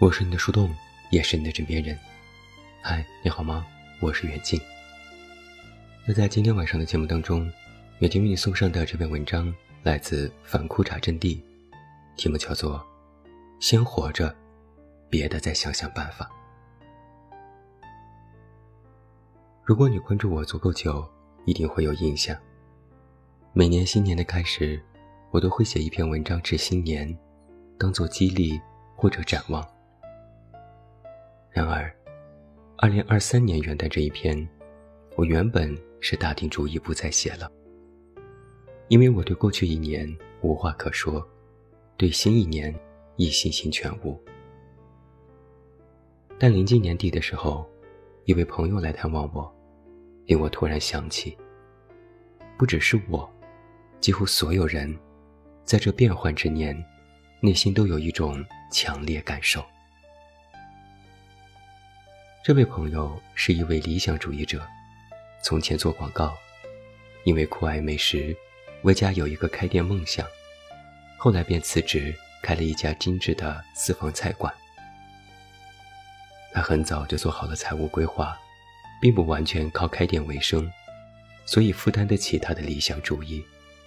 我是你的树洞，也是你的枕边人。嗨，你好吗？我是远近。那在今天晚上的节目当中，远近为你送上的这篇文章来自反裤衩阵地，题目叫做先活着，别的再想想办法。如果你关注我足够久，一定会有印象。每年新年的开始，我都会写一篇文章致新年，当作激励或者展望。然而2023年元旦这一篇，我原本是打定主意不再写了，因为我对过去一年无话可说，对新一年亦信心全无。但临近年底的时候，一位朋友来探望我，令我突然想起，不只是我，几乎所有人在这变幻之年，内心都有一种强烈感受。这位朋友是一位理想主义者，从前做广告，因为酷爱美食，为家有一个开店梦想，后来便辞职开了一家精致的私房菜馆。他很早就做好了财务规划，并不完全靠开店为生，所以负担得起他的理想主义。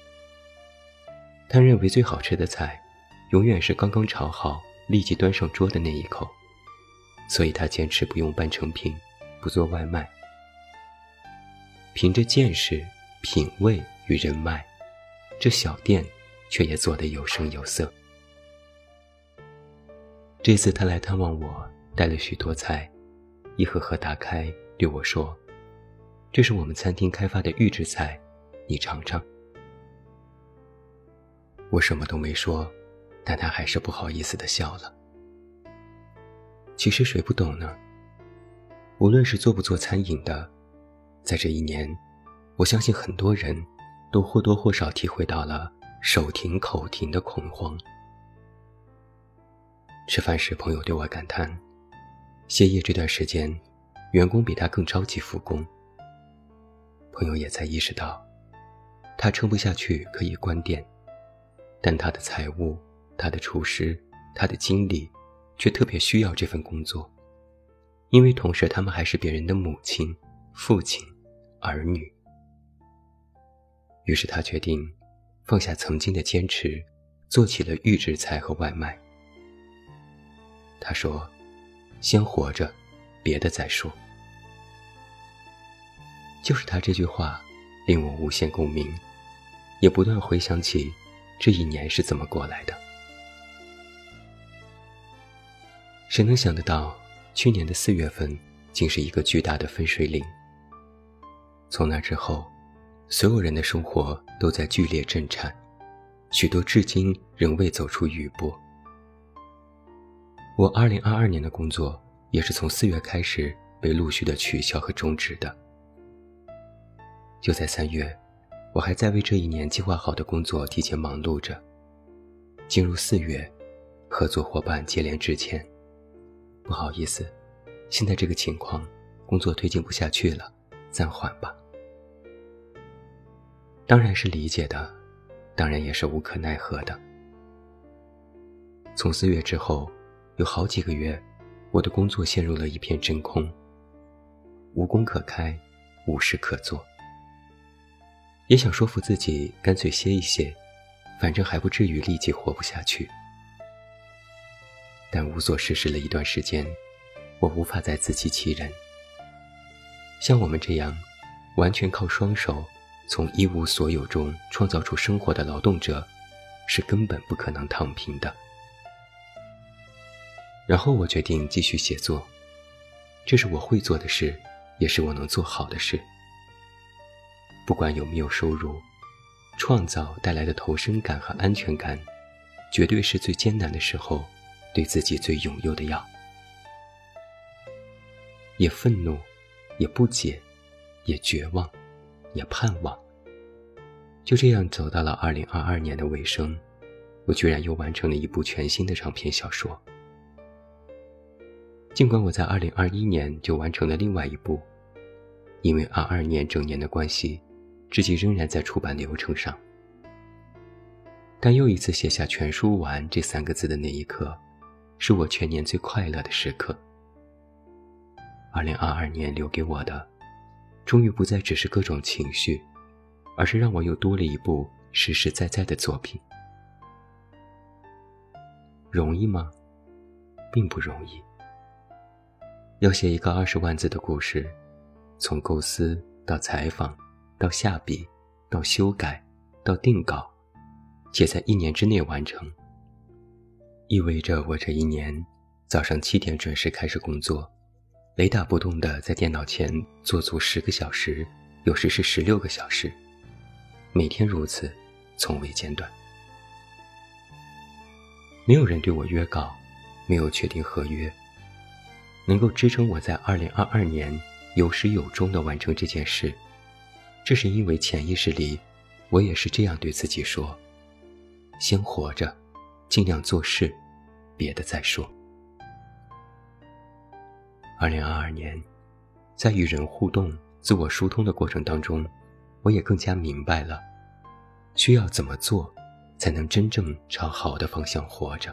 他认为最好吃的菜永远是刚刚炒好立即端上桌的那一口，所以他坚持不用半成品，不做外卖。凭着见识、品味与人脉，这小店却也做得有声有色。这次他来探望我，带了许多菜，一盒盒打开对我说，这是我们餐厅开发的预制菜，你尝尝。我什么都没说，但他还是不好意思地笑了。其实谁不懂呢？无论是做不做餐饮的，在这一年，我相信很多人都或多或少体会到了手停口停的恐慌。吃饭时，朋友对我感叹，歇业这段时间，员工比他更着急复工。朋友也才意识到，他撑不下去可以关店，但他的财务、他的厨师、他的经理却特别需要这份工作，因为同时他们还是别人的母亲、父亲、儿女。于是他决定放下曾经的坚持，做起了预制菜和外卖。他说，先活着，别的再说。就是他这句话令我无限共鸣，也不断回想起这一年是怎么过来的。谁能想得到，去年的4月份竟是一个巨大的分水岭。从那之后，所有人的生活都在剧烈震颤，许多至今仍未走出余波。我2022年的工作也是从4月开始被陆续的取消和终止的。就在3月，我还在为这一年计划好的工作提前忙碌着。进入4月，合作伙伴接连致歉，不好意思，现在这个情况，工作推进不下去了，暂缓吧。当然是理解的，当然也是无可奈何的。从4月之后，有好几个月，我的工作陷入了一片真空，无工可开，无事可做。也想说服自己干脆歇一歇，反正还不至于立即活不下去。但无所事事了一段时间，我无法再自欺欺人。像我们这样完全靠双手从一无所有中创造出生活的劳动者，是根本不可能躺平的。然后我决定继续写作，这是我会做的事，也是我能做好的事。不管有没有收入，创造带来的投身感和安全感，绝对是最艰难的时候对自己最拥有的药。也愤怒，也不解，也绝望，也盼望。就这样走到了2022年的尾声，我居然又完成了一部全新的长篇小说。尽管我在2021年就完成了另外一部，因为22年整年的关系，至今仍然在出版流程上。但又一次写下全书完这3个字的那一刻， 是我全年最快乐的时刻。2022年留给我的，终于不再只是各种情绪，而是让我又多了一部实实在在的作品。容易吗？并不容易。要写一个20万字的故事，从构思到采访，到下笔，到修改，到定稿，且在1年之内完成，意味着我这1年早上7点准时开始工作，雷打不动地在电脑前坐足10个小时，有时是16个小时，每天如此，从未间断。没有人对我约稿，没有确定合约，能够支撑我在2022年有始有终地完成这件事，这是因为潜意识里我也是这样对自己说，先活着，尽量做事，别的再说。2022年，在与人互动、自我疏通的过程当中，我也更加明白了，需要怎么做才能真正朝好的方向活着。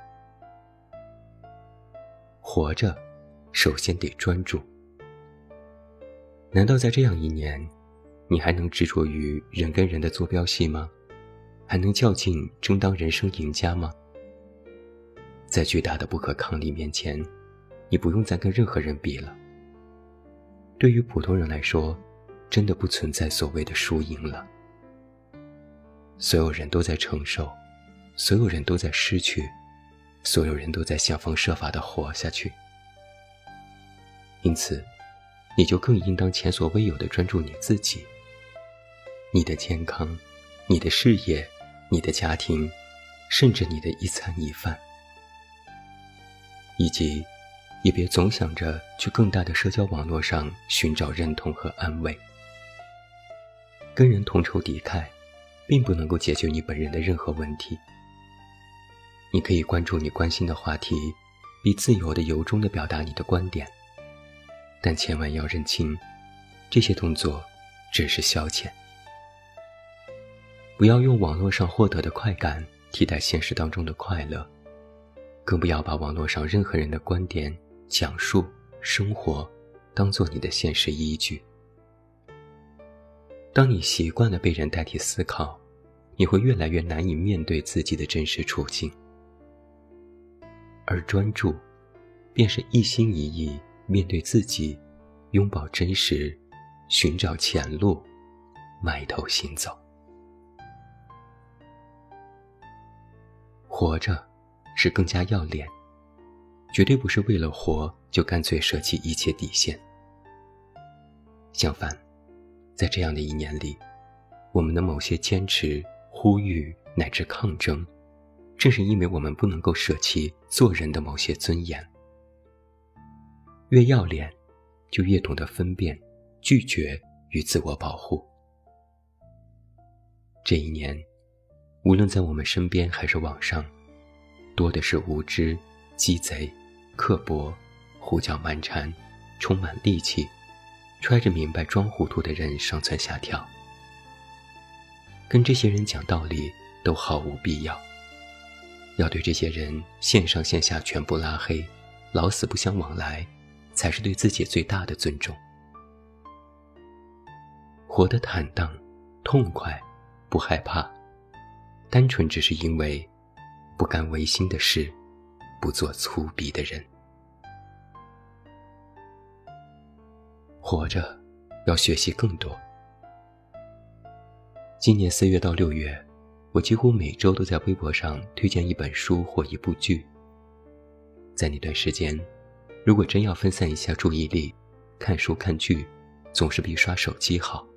活着，首先得专注。难道在这样1年，你还能执着于人跟人的坐标系吗？还能较劲争当人生赢家吗？在巨大的不可抗力面前，你不用再跟任何人比了。对于普通人来说，真的不存在所谓的输赢了。所有人都在承受，所有人都在失去，所有人都在想方设法地活下去。因此，你就更应当前所未有地专注你自己，你的健康，你的事业，你的家庭，甚至你的一餐一饭。以及也别总想着去更大的社交网络上寻找认同和安慰。跟人同仇敌忾，并不能够解决你本人的任何问题。你可以关注你关心的话题，并自由地由衷地表达你的观点，但千万要认清，这些动作只是消遣。不要用网络上获得的快感替代现实当中的快乐，更不要把网络上任何人的观点、讲述、生活当作你的现实依据。当你习惯了被人代替思考，你会越来越难以面对自己的真实处境。而专注，便是一心一意面对自己，拥抱真实，寻找前路，埋头行走。活着是更加要脸，绝对不是为了活就干脆舍弃一切底线。相反，在这样的1年里，我们的某些坚持、呼吁乃至抗争，正是因为我们不能够舍弃做人的某些尊严。越要脸，就越懂得分辨、拒绝与自我保护。这1年，无论在我们身边还是网上，多的是无知、鸡贼、刻薄、胡搅蛮缠、充满戾气、揣着明白装糊涂的人上蹿下跳。跟这些人讲道理都毫无必要，要对这些人线上线下全部拉黑，老死不相往来，才是对自己最大的尊重。活得坦荡、痛快，不害怕，单纯只是因为不干违心的事，不做粗鄙的人。活着，要学习更多。今年4月到6月，我几乎每周都在微博上推荐一本书或一部剧。在那段时间，如果真要分散一下注意力，看书看剧，总是比刷手机好。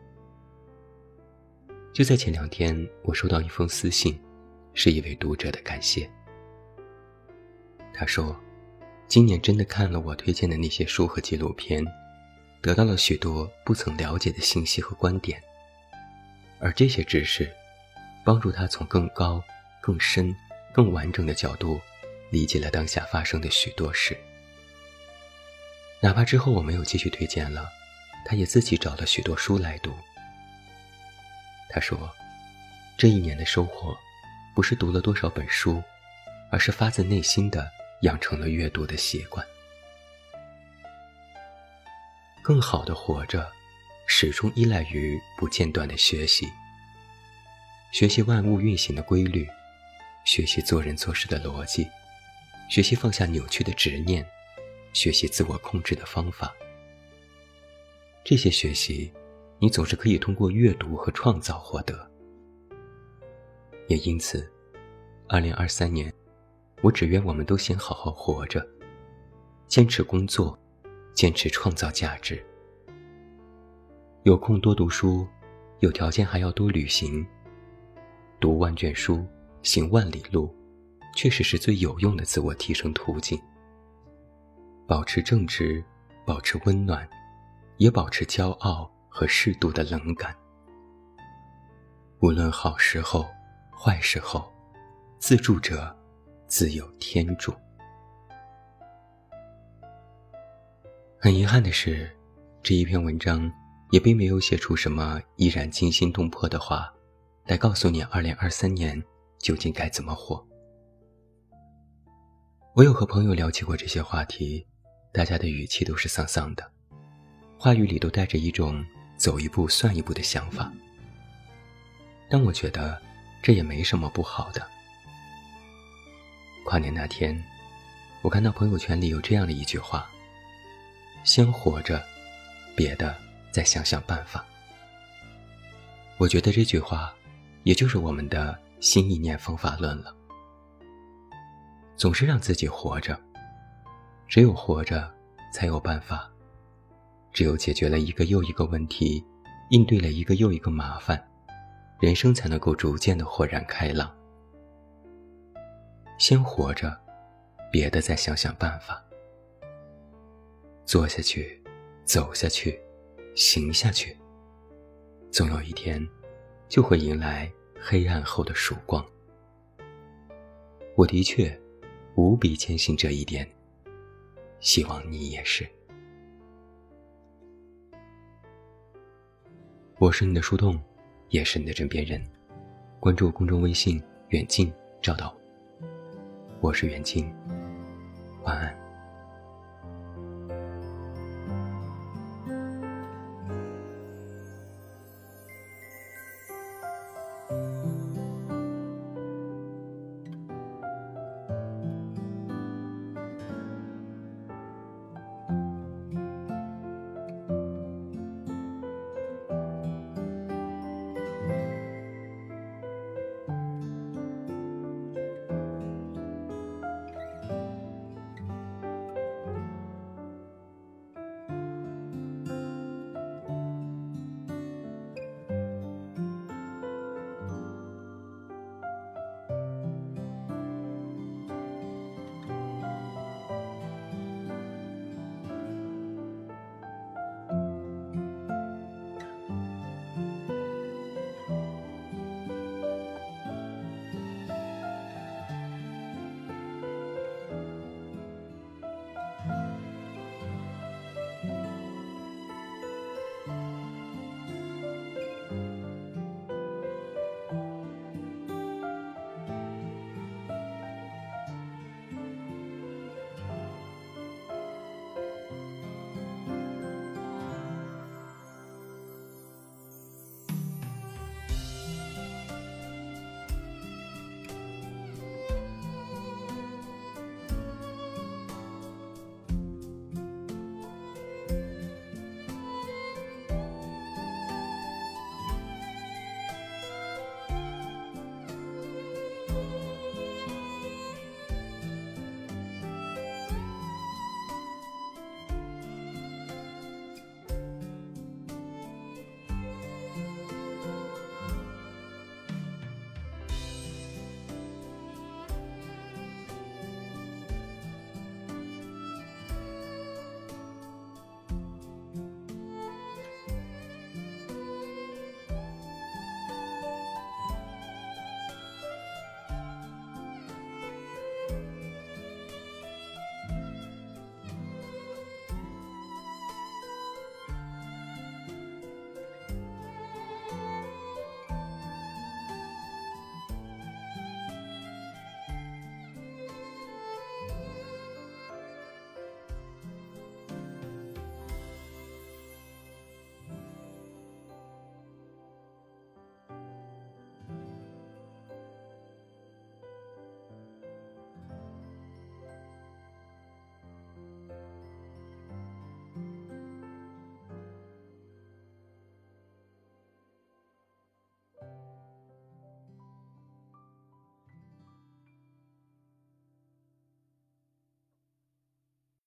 就在前2天，我收到一封私信，是一位读者的感谢。他说，今年真的看了我推荐的那些书和纪录片，得到了许多不曾了解的信息和观点，而这些知识帮助他从更高、更深、更完整的角度理解了当下发生的许多事。哪怕之后我没有继续推荐了，他也自己找了许多书来读。他说，这1年的收获不是读了多少本书，而是发自内心的养成了阅读的习惯。更好的活着，始终依赖于不间断的学习。学习万物运行的规律，学习做人做事的逻辑，学习放下扭曲的执念，学习自我控制的方法。这些学习，你总是可以通过阅读和创造获得。也因此，2023年，我只愿我们都先好好活着，坚持工作，坚持创造价值。有空多读书，有条件还要多旅行。读万卷书，行万里路，确实是最有用的自我提升途径。保持正直，保持温暖，也保持骄傲和适度的冷感。无论好时候坏时候，自助者自有天助。很遗憾的是，这一篇文章也并没有写出什么依然惊心动魄的话，来告诉你2023年究竟该怎么活。我有和朋友聊起过这些话题，大家的语气都是丧丧的，话语里都带着一种走一步算一步的想法。但我觉得这也没什么不好的。跨年那天，我看到朋友圈里有这样的一句话：先活着，别的再想想办法。我觉得这句话也就是我们的新意念方法论了。总是让自己活着，只有活着才有办法，只有解决了一个又一个问题，应对了一个又一个麻烦，人生才能够逐渐的豁然开朗。先活着，别的再想想办法。做下去，走下去，行下去，总有一天就会迎来黑暗后的曙光。我的确无比坚信这一点，希望你也是。我是你的树洞，也是你的枕边人。关注公众微信远近找到我。我是远近，晚安。